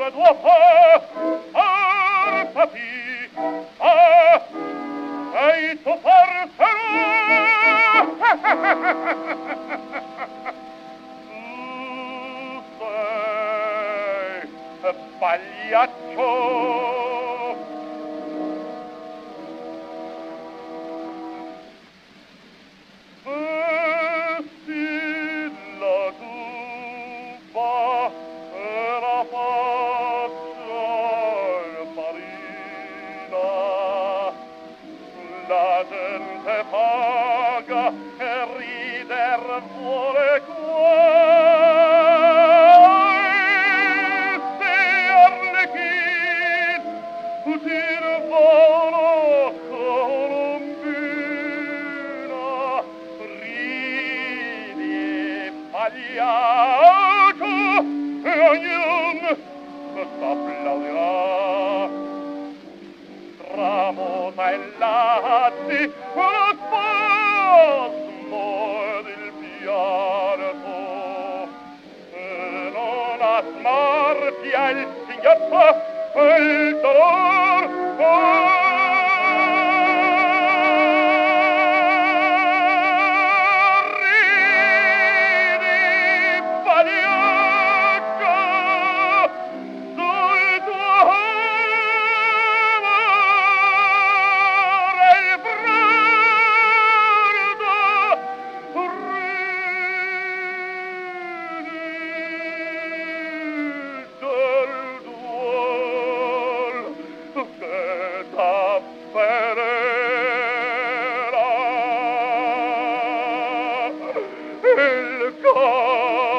doit pas partir. Ah, sei tu farcelo! Tu sei pagliaccio! La gente paga e rider vuole queste arlecchini utir volo colombina ridi e pagliaccio e ognuno t'applaudirà. Tramuta il latti uno spasmo ed il pianto e non asmarpia il singhiozzo e il dolor ridi pagliaccio sul tuo il